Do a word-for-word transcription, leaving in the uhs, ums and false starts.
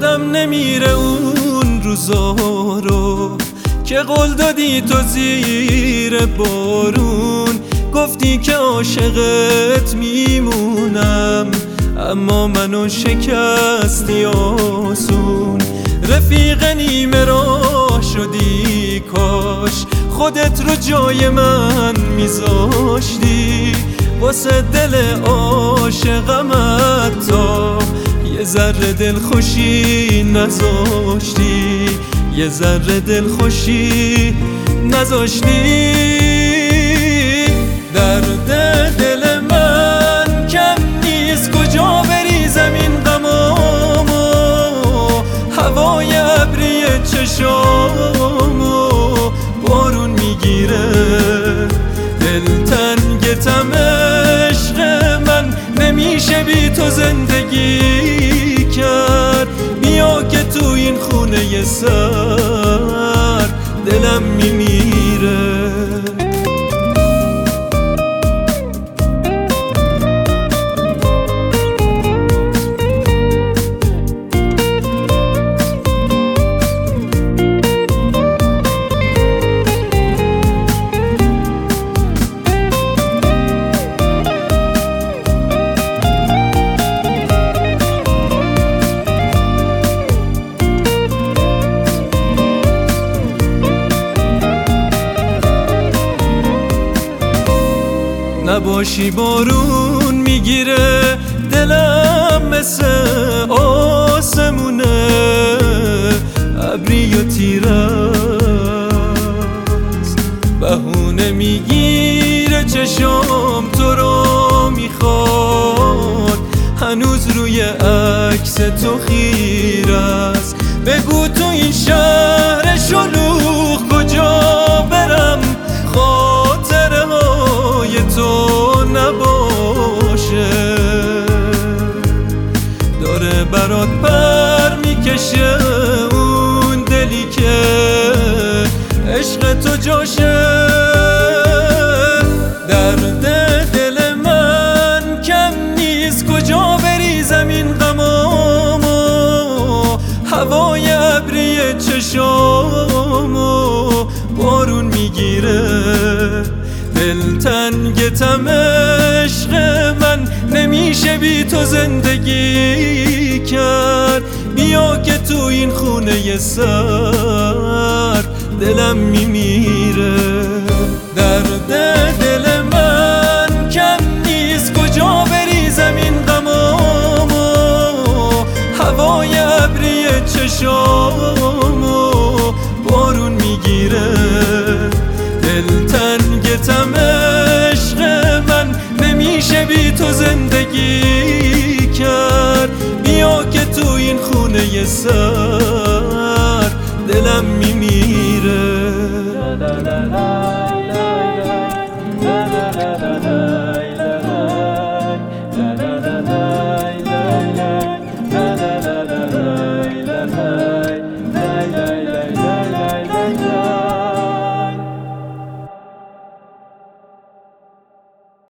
یادم نمیره اون روزا رو که قول دادی تو زیر بارون، گفتی که عاشقت میمونم اما منو شکستی آسون. رفیق نیمه راه شدی، کاش خودت رو جای من میذاشتی، واسه دل عاشقم حتی یه ذره دل خوشی نذاشتی، یه ذره دل خوشی نذاشتی. درد دل من کم نیست، کجا بریزم این غمامو، هوای ابری چشامو بارون میگیره، دلتنگتم عشق من، نمیشه بی تو زندگی کرد. بیا که تو این خونه سر دلم میمیره. نباشی بارون میگیره، دلم مثل آسمونه، ابری و تیرست، بهونه میگیره چشام تو رو میخواد، هنوز روی عکس تو خیره است. بگو تو این شهر شلوغ کجا برم، خاطره های تو نباشه، داره برات پر میکشه اون دلی که عشق تو جاشه. درد دل من کم نیست، کجا بریزم این غمامو، هوای ابری چشامو بارون میگیره، دلتنگتم عشق من، نمیشه بی تو زندگی کرد. بیا که تو این خونه سر دلم میمیره. درد دل من کم نیست، کجا بریزم این غمامو، هوای ابری چشام